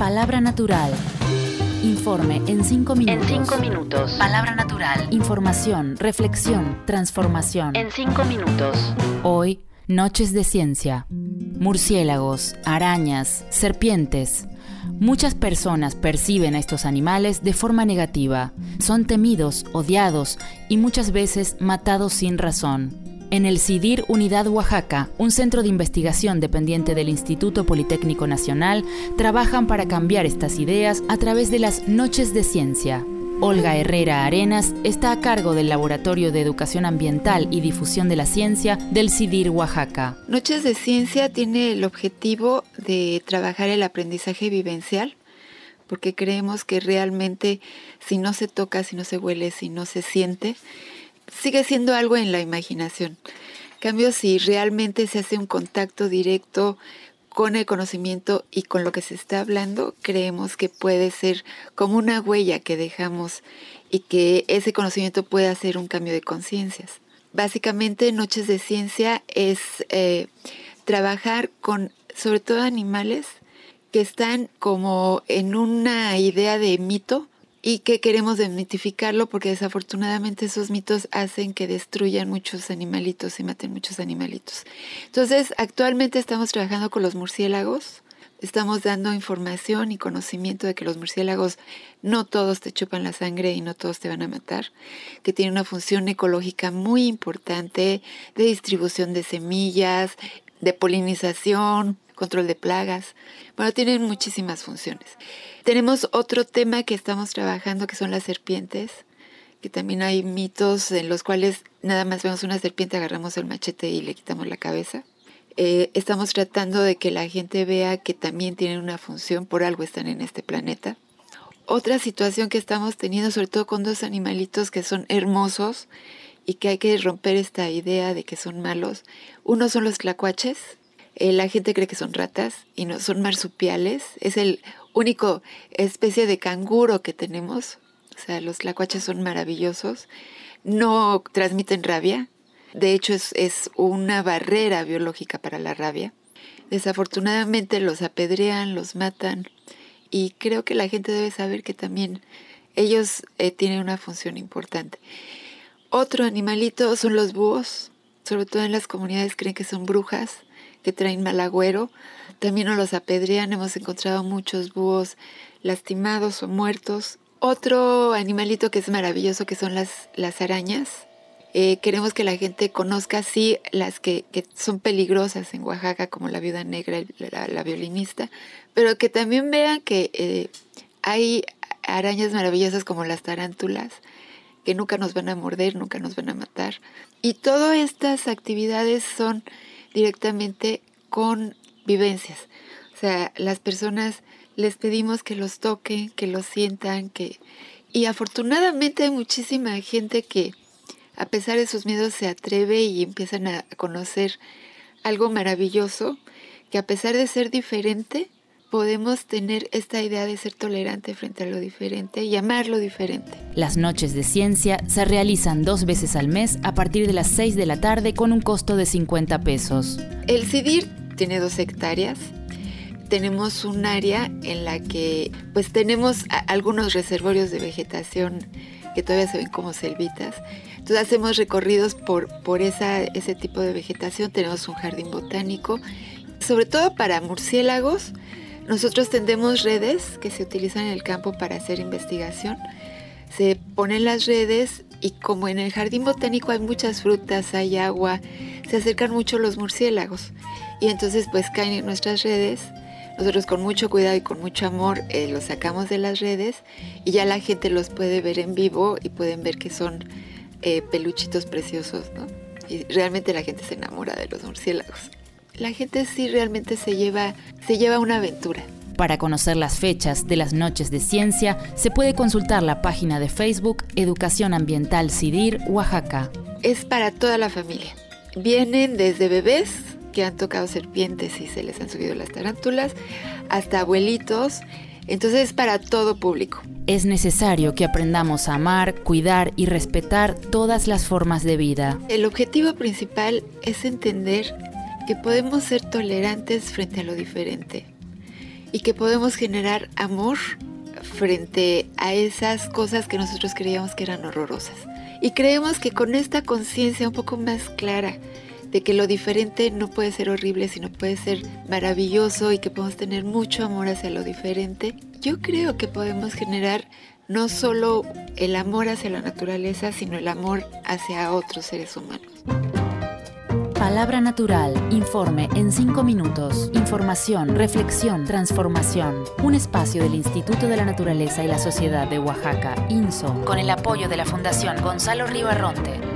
Palabra natural. Informe en 5 minutos. En 5 minutos. Palabra natural. Información, reflexión, transformación. En 5 minutos. Hoy, Noches de Ciencia. Murciélagos, arañas, serpientes. Muchas personas perciben a estos animales de forma negativa. Son temidos, odiados y muchas veces matados sin razón. En el CIDIR Unidad Oaxaca, un centro de investigación dependiente del Instituto Politécnico Nacional, trabajan para cambiar estas ideas a través de las Noches de Ciencia. Olga Herrera Arenas está a cargo del Laboratorio de Educación Ambiental y Difusión de la Ciencia del CIDIR Oaxaca. Noches de Ciencia tiene el objetivo de trabajar el aprendizaje vivencial, porque creemos que realmente si no se toca, si no se huele, si no se siente, sigue siendo algo en la imaginación. En cambio, si realmente se hace un contacto directo con el conocimiento y con lo que se está hablando, creemos que puede ser como una huella que dejamos y que ese conocimiento puede hacer un cambio de conciencias. Básicamente, Noches de Ciencia es trabajar con, sobre todo, animales que están como en una idea de mito y que queremos desmitificarlo porque desafortunadamente esos mitos hacen que destruyan muchos animalitos y maten muchos animalitos. Entonces, actualmente estamos trabajando con los murciélagos. Estamos dando información y conocimiento de que los murciélagos no todos te chupan la sangre y no todos te van a matar, que tienen una función ecológica muy importante de distribución de semillas, de polinización, control de plagas. Bueno, tienen muchísimas funciones. Tenemos otro tema que estamos trabajando que son las serpientes, que también hay mitos en los cuales nada más vemos una serpiente, agarramos el machete y le quitamos la cabeza. Estamos tratando de que la gente vea que también tienen una función, por algo están en este planeta. Otra situación que estamos teniendo, sobre todo con dos animalitos que son hermosos y que hay que romper esta idea de que son malos. Uno son los tlacuaches. La gente cree que son ratas y no, son marsupiales. Es el único especie de canguro que tenemos. O sea, los tlacuaches son maravillosos. No transmiten rabia. De hecho, es una barrera biológica para la rabia. Desafortunadamente los apedrean, los matan. Y creo que la gente debe saber que también ellos tienen una función importante. Otro animalito son los búhos. Sobre todo en las comunidades creen que son brujas, que traen mal agüero. También nos los apedrean. Hemos encontrado muchos búhos lastimados o muertos. Otro animalito que es maravilloso que son las arañas. Queremos que la gente conozca, sí, las que son peligrosas en Oaxaca, como la viuda negra, la violinista, pero que también vean que hay arañas maravillosas como las tarántulas, que nunca nos van a morder, nunca nos van a matar. Y todas estas actividades son directamente con vivencias. O sea, las personas les pedimos que los toquen, que los sientan, y afortunadamente hay muchísima gente que a pesar de sus miedos se atreve y empiezan a conocer algo maravilloso, que a pesar de ser diferente, podemos tener esta idea de ser tolerante frente a lo diferente y amar lo diferente. Las Noches de Ciencia se realizan 2 veces al mes a partir de las 6 de la tarde con un costo de 50 pesos. El CIDIR tiene 2 hectáreas. Tenemos un área en la que pues tenemos algunos reservorios de vegetación que todavía se ven como selvitas. Entonces hacemos recorridos por ese tipo de vegetación. Tenemos un jardín botánico. Sobre todo para murciélagos, nosotros tendemos redes que se utilizan en el campo para hacer investigación. Se ponen las redes y como en el jardín botánico hay muchas frutas, hay agua, se acercan mucho los murciélagos. Y entonces pues caen en nuestras redes. Nosotros con mucho cuidado y con mucho amor los sacamos de las redes y ya la gente los puede ver en vivo y pueden ver que son peluchitos preciosos, ¿no? Y realmente la gente se enamora de los murciélagos. La gente sí realmente se lleva una aventura. Para conocer las fechas de las Noches de Ciencia, se puede consultar la página de Facebook Educación Ambiental CIDIR Oaxaca. Es para toda la familia. Vienen desde bebés que han tocado serpientes y se les han subido las tarántulas, hasta abuelitos. Entonces es para todo público. Es necesario que aprendamos a amar, cuidar y respetar todas las formas de vida. El objetivo principal es entender que podemos ser tolerantes frente a lo diferente y que podemos generar amor frente a esas cosas que nosotros creíamos que eran horrorosas. Y creemos que con esta conciencia un poco más clara de que lo diferente no puede ser horrible, sino puede ser maravilloso y que podemos tener mucho amor hacia lo diferente, yo creo que podemos generar no solo el amor hacia la naturaleza, sino el amor hacia otros seres humanos. Palabra Natural, informe en 5 minutos. Información, reflexión, transformación. Un espacio del Instituto de la Naturaleza y la Sociedad de Oaxaca, INSO, con el apoyo de la Fundación Gonzalo Ribarronte.